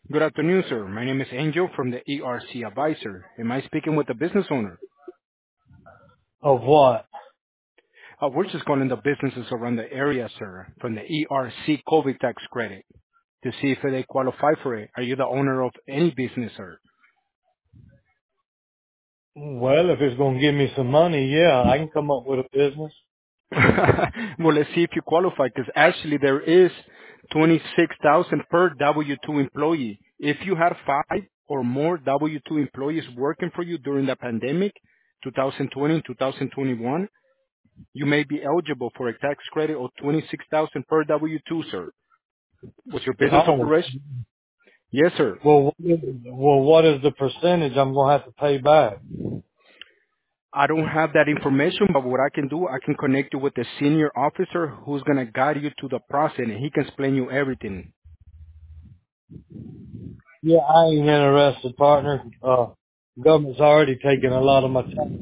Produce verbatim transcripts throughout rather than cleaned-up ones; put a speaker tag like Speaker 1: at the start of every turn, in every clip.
Speaker 1: Good afternoon, sir. My name is Angel from the E R C Advisor. Am I speaking with the business owner?
Speaker 2: Of what?
Speaker 1: Uh, we're just calling the businesses around the area, sir, from the E R C COVID tax credit to see if they qualify for it. Are you the owner of any business, sir?
Speaker 2: Well, if it's going to give me some money, yeah, I can come up with a business.
Speaker 1: Well, let's see if you qualify, because actually there is twenty-six thousand per W two employee. If you had five or more W two employees working for you during the pandemic, twenty twenty and twenty twenty-one, you may be eligible for a tax credit of twenty-six thousand per W two, sir. Was your business
Speaker 2: Oh,
Speaker 1: operation? Yes, sir.
Speaker 2: well, what is, well, what is the percentage I'm going to have to pay back?
Speaker 1: I don't have that information, but what I can do, I can connect you with the senior officer who's going to guide you to the process, and he can explain you everything.
Speaker 2: Yeah, I ain't interested, partner. Uh, government's already taken a lot of my time.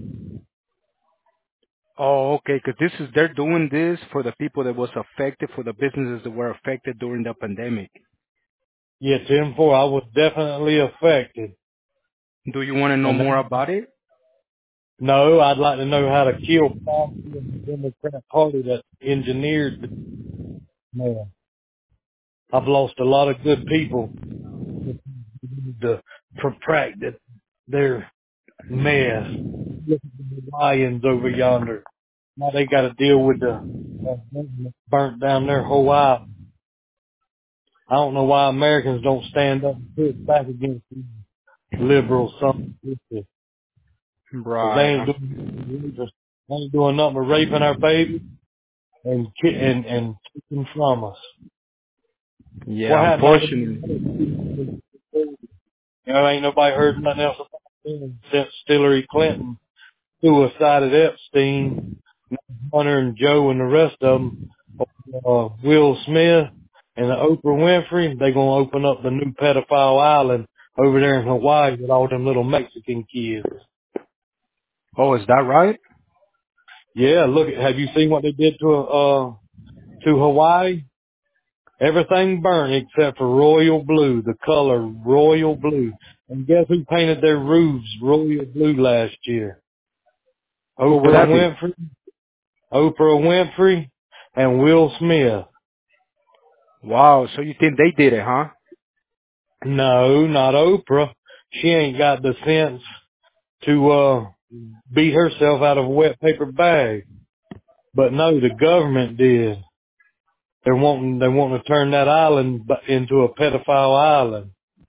Speaker 1: Oh, okay, because this is, they're doing this for the people that was affected, for the businesses that were affected during the pandemic.
Speaker 2: Yeah, ten four, I was definitely affected.
Speaker 1: Do you want to know
Speaker 2: And
Speaker 1: more
Speaker 2: that,
Speaker 1: about it?
Speaker 2: no, I'd like to know how to kill poverty in the Democrat Party that engineered the man. I've lost a lot of good people to protract their mess. Look at the lions over yonder. Now they got to deal with the uh, burnt down their whole island. I don't know why Americans don't stand up and push back against these liberals. Something because they
Speaker 1: Right.
Speaker 2: ain't
Speaker 1: huh?
Speaker 2: doing they ain't doing nothing but raping our babies and ki- and and taking from us. What
Speaker 1: Yeah,
Speaker 2: happened? All
Speaker 1: unfortunately.
Speaker 2: you know, ain't nobody heard nothing else about them since Hillary Clinton suicided Epstein, Hunter and Joe and the rest of them. Uh, Will Smith and the Oprah Winfrey, they gonna open up the new pedophile island over there in Hawaii with all them little Mexican kids.
Speaker 1: Oh, is that right?
Speaker 2: Yeah, look, have you seen what they did to uh to Hawaii? Everything burned except for royal blue, the color royal blue. And guess who painted their roofs royal blue last year?
Speaker 1: What would
Speaker 2: Oprah
Speaker 1: that be?
Speaker 2: Winfrey, Oprah Winfrey, and Will Smith.
Speaker 1: Wow, so you think they did it, huh?
Speaker 2: No, not Oprah. She ain't got the sense to uh beat herself out of a wet paper bag. But no, the government did. They're wanting they want to turn that island bu- into a pedophile island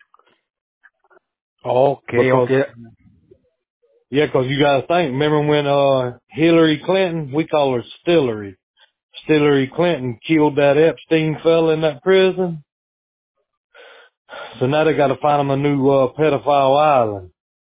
Speaker 1: Okay,
Speaker 2: because
Speaker 1: okay.
Speaker 2: yeah, 'cause you got to think. Remember when uh Hillary Clinton, we call her Stillery, Stillery Clinton killed that Epstein fella in that prison. So now they got to find him a new uh pedophile island.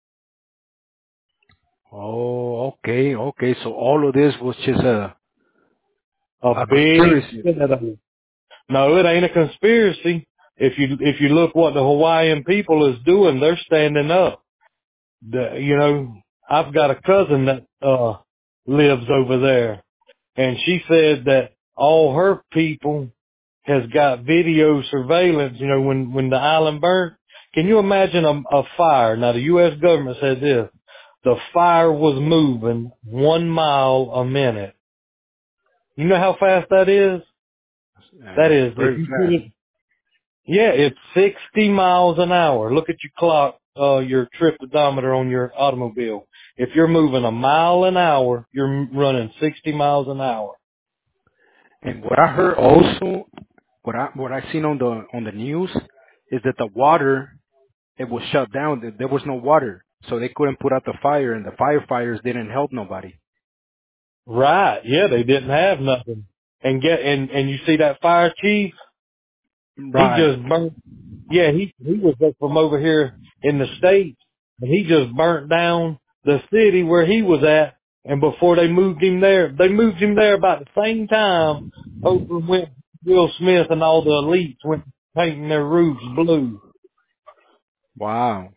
Speaker 1: Oh, okay, okay. So all of this was just a
Speaker 2: A
Speaker 1: a
Speaker 2: big
Speaker 1: conspiracy.
Speaker 2: setup. No, it ain't a conspiracy. If you if you look what the Hawaiian people is doing, they're standing up. The, you know, I've got a cousin that uh lives over there, and she said that all her people has got video surveillance. You know, when when the island burned, can you imagine a, a fire? Now the U S government said this: the fire was moving one mile a minute. You know how fast that is? That
Speaker 1: Uh,
Speaker 2: is, if
Speaker 1: very
Speaker 2: you put
Speaker 1: fast.
Speaker 2: it, yeah, it's sixty miles an hour. Look at your clock, uh, your trip odometer on your automobile. If you're moving a mile an hour, you're m- running sixty miles an hour.
Speaker 1: And what I heard also, what I what I seen on the on the news, is that the water, it was shut down. There there was no water, so they couldn't put out the fire, and the firefighters didn't help nobody.
Speaker 2: Right. Yeah, they didn't have nothing. And get, and, and you see that fire chief? He
Speaker 1: Right.
Speaker 2: just burnt, yeah, he, he was up from over here in the States, and he just burnt down the city where he was at. And before they moved him there, they moved him there about the same time Oprah went, Will Smith and all the elites went painting their roofs blue.
Speaker 1: Wow.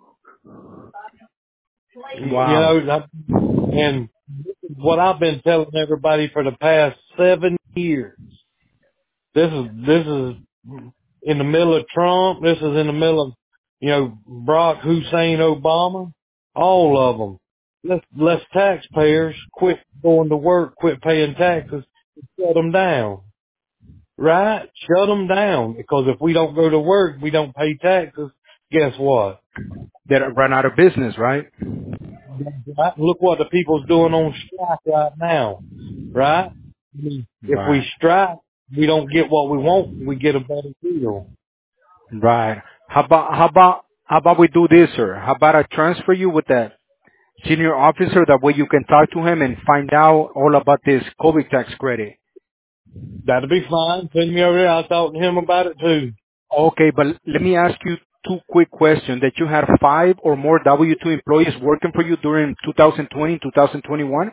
Speaker 2: You, you
Speaker 1: Wow.
Speaker 2: know, that- and what I've been telling everybody for the past seven years, this is, this is in the middle of Trump. This is in the middle of, you know, Barack Hussein Obama. All of them. Let's, let's taxpayers quit going to work, quit paying taxes, and shut them down. Right? Shut them down. Because if we don't go to work, we don't pay taxes, guess what?
Speaker 1: They run out of business, right?
Speaker 2: Right? Look what the people's doing on strike right now. Right? I mean, if we
Speaker 1: Right.
Speaker 2: strike, we don't get what we want, we get a better deal.
Speaker 1: Right. How about how about how about we do this, sir? How about I transfer you with that senior officer? That way you can talk to him and find out all about this COVID tax credit.
Speaker 2: That'll be fine. Send me over there. I'll talk to him about it too.
Speaker 1: Okay, but let me ask you two quick questions. That you had five or more W two employees working for you during twenty twenty, twenty twenty-one?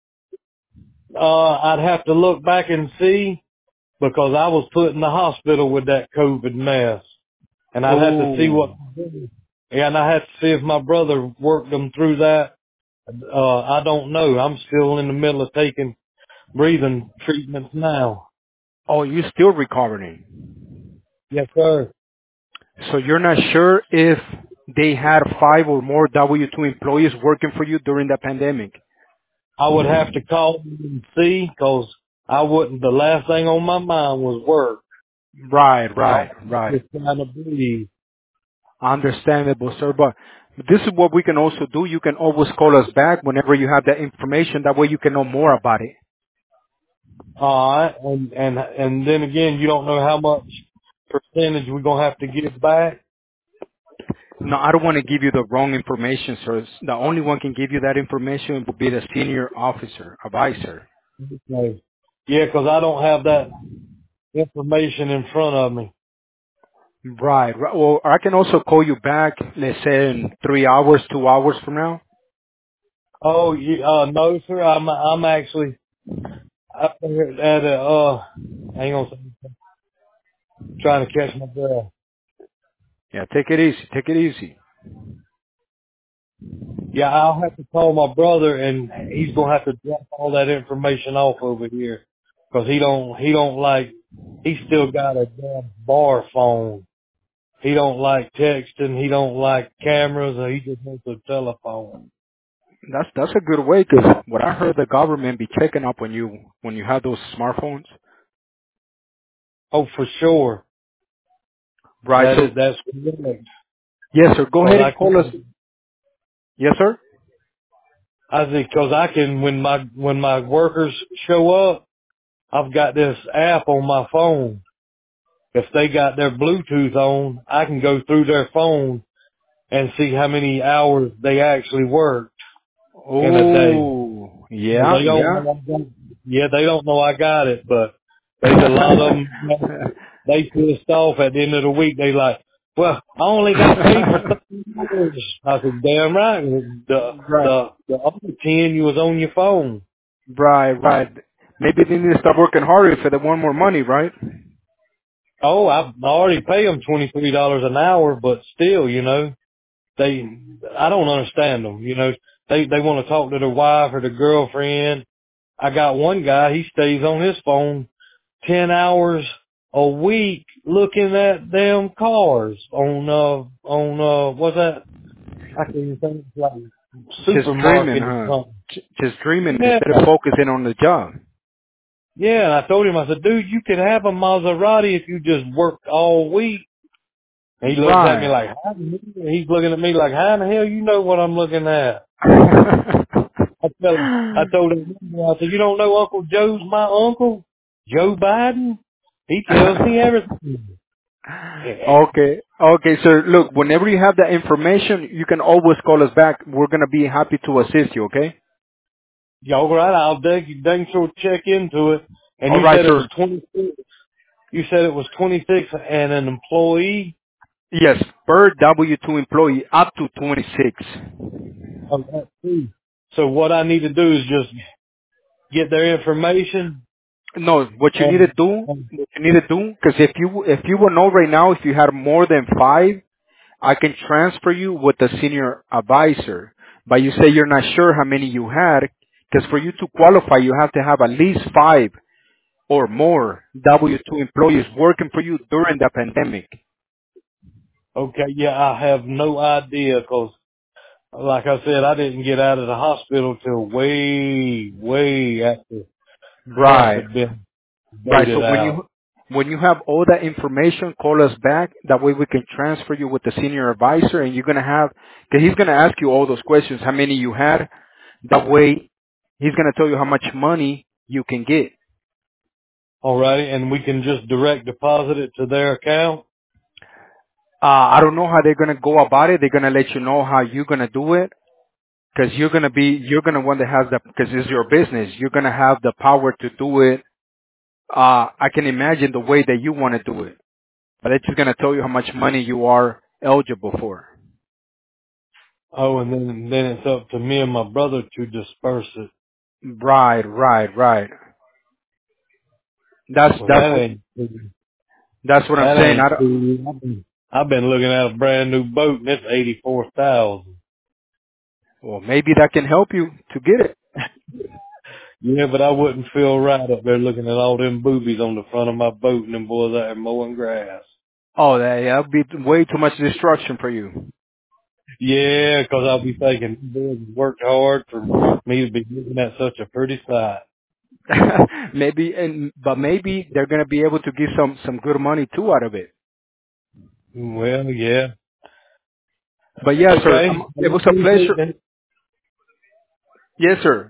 Speaker 2: Uh, I'd have to look back and see because I was put in the hospital with that COVID mess. And I'd have to see what,
Speaker 1: Oh,
Speaker 2: yeah, and I have to see if my brother worked them through that. Uh, I don't know. I'm still in the middle of taking breathing treatments now.
Speaker 1: oh, you're still recovering.
Speaker 2: Yes, sir.
Speaker 1: So you're not sure if they had five or more W two employees working for you during the pandemic?
Speaker 2: I would have to call them and see because I wouldn't, the last thing on my mind was work.
Speaker 1: Right,
Speaker 2: You know,
Speaker 1: right, right.
Speaker 2: just trying to breathe.
Speaker 1: Understandable, sir. But this is what we can also do. You can always call us back whenever you have that information. That way you can know more about it.
Speaker 2: All right. And, and, and then again, you don't know how much percentage we're going to have to give back.
Speaker 1: No, I don't want to give you the wrong information, sir. The only one can give you that information will be the senior officer, advisor.
Speaker 2: Okay. Yeah, because I don't have that information in front of me.
Speaker 1: Right, right. Well, I can also call you back, let's say in three hours, two hours from now.
Speaker 2: Oh, you, uh, no, sir. I'm, I'm actually up there at a, uh, hang on a second. Trying to catch my breath.
Speaker 1: Yeah, take it easy. Take it easy.
Speaker 2: Yeah, I'll have to call my brother and he's going to have to drop all that information off over here because he don't, he don't like, he still got a damn bar phone. He don't like texting. He don't like cameras or he just wants a telephone.
Speaker 1: That's that's a good way because what I heard the government be checking up on you when you have those smartphones.
Speaker 2: Oh, for sure.
Speaker 1: Right.
Speaker 2: That is,
Speaker 1: So
Speaker 2: that's correct.
Speaker 1: yes, sir. Go
Speaker 2: Cause
Speaker 1: ahead
Speaker 2: I
Speaker 1: and call us.
Speaker 2: can,
Speaker 1: Yes, sir.
Speaker 2: I think cause I can, when my, when my workers show up, I've got this app on my phone. If they got their Bluetooth on, I can go through their phone and see how many hours they actually worked in a day.
Speaker 1: Oh, yeah,
Speaker 2: They don't
Speaker 1: yeah.
Speaker 2: know I got, yeah, they don't know I got it, but there's a lot of them, they pissed off at the end of the week. They like, well, I only got paid for thirty hours. I said, damn right. The,
Speaker 1: right,
Speaker 2: the, the other ten you was on your phone.
Speaker 1: right, right. Maybe they need to start working harder if they want more money, right?
Speaker 2: Oh, I already pay them twenty-three dollars an hour, but still, you know, they, I don't understand them. You know, they, they want to talk to their wife or their girlfriend. I got one guy, he stays on his phone ten hours a week looking at damn cars on, uh, on, uh, what's that? I can't even think it's like
Speaker 1: Just dreaming,
Speaker 2: supermarket or
Speaker 1: huh?
Speaker 2: something.
Speaker 1: J- Just dreaming
Speaker 2: Yeah.
Speaker 1: instead of focusing on the job.
Speaker 2: Yeah. And I told him, I said, dude, you could have a Maserati if you just worked all week. And he looks at me
Speaker 1: Right.
Speaker 2: like, how the hell? He's looking at me like, how in the hell you know what I'm looking at? I tell him, I told him, I said, you don't know Uncle Joe's my uncle? Joe Biden? He tells me everything. Yeah.
Speaker 1: Okay. Okay, sir. Look, whenever you have that information, you can always call us back. We're going to be happy to assist you, okay?
Speaker 2: Yeah, all right, I'll dig, dang sure check into it. And
Speaker 1: All
Speaker 2: you
Speaker 1: right,
Speaker 2: said it was
Speaker 1: sir.
Speaker 2: twenty-six, you said it was twenty-six and an employee?
Speaker 1: Yes, per W two employee up to twenty-six.
Speaker 2: Of that too. So what I need to do is just get their information
Speaker 1: No, what you need to
Speaker 2: and,
Speaker 1: do,
Speaker 2: and
Speaker 1: what you need to do, because if you, if you will know right now, if you had more than five, I can transfer you with the senior advisor. But you say you're not sure how many you had, because for you to qualify, you have to have at least five or more W two employees working for you during the pandemic.
Speaker 2: Okay, yeah, I have no idea because, like I said, I didn't get out of the hospital till way, way after stuff
Speaker 1: Right.
Speaker 2: had been
Speaker 1: Right. So
Speaker 2: voted
Speaker 1: when
Speaker 2: out.
Speaker 1: you when you have all that information, call us back. That way we can transfer you with the senior advisor, and you're gonna have because he's gonna ask you all those questions. How many you had? That way, he's gonna tell you how much money you can get.
Speaker 2: Alrighty, and we can just direct deposit it to their account.
Speaker 1: Uh, I don't know how they're gonna go about it. They're gonna let you know how you're gonna do it because you're gonna be you're gonna one that has the because it's your business. You're gonna have the power to do it. Uh, I can imagine the way that you want to do it, but it's just gonna tell you how much money you are eligible for.
Speaker 2: Oh, and then then it's up to me and my brother to disperse it.
Speaker 1: Right, right, right. That's
Speaker 2: Well,
Speaker 1: that's
Speaker 2: that
Speaker 1: what
Speaker 2: ain't
Speaker 1: that's what I'm
Speaker 2: that
Speaker 1: saying. I
Speaker 2: ain't
Speaker 1: don't,
Speaker 2: cool. I've been, I've been looking at a brand new boat, and it's eighty four thousand.
Speaker 1: well, maybe that can help you to get it.
Speaker 2: Yeah, but I wouldn't feel right up there looking at all them boobies on the front of my boat and them boys out there mowing grass.
Speaker 1: Oh, that yeah, that'd be way too much destruction for you.
Speaker 2: Yeah, 'cause I'll be thinking, boys worked hard for me to be looking at such a pretty sight.
Speaker 1: maybe, and but maybe they're gonna be able to get some some good money too out of it.
Speaker 2: Well, yeah.
Speaker 1: But yeah, sir, um,
Speaker 2: Okay. I
Speaker 1: it was a
Speaker 2: appreciate
Speaker 1: pleasure.
Speaker 2: that.
Speaker 1: Yes, sir.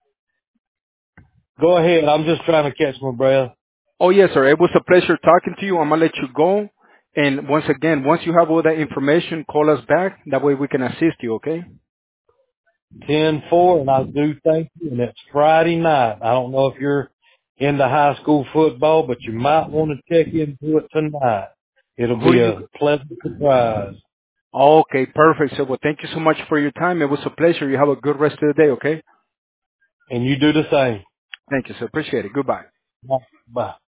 Speaker 2: Go ahead. I'm just trying to catch my breath.
Speaker 1: Oh, yes, sir. It was a pleasure talking to you. I'm gonna let you go. And once again, once you have all that information, call us back. That way we can assist you. Okay?
Speaker 2: ten four, and I do thank you, and it's Friday night. I don't know if you're into high school football, but you might want to check into it tonight. It'll
Speaker 1: Who
Speaker 2: be
Speaker 1: do you?
Speaker 2: a pleasant surprise.
Speaker 1: Okay, perfect. So, well, thank you so much for your time. It was a pleasure. You have a good rest of the day. Okay?
Speaker 2: And you do the same.
Speaker 1: Thank you, sir. Appreciate it. Goodbye.
Speaker 2: Bye. Bye.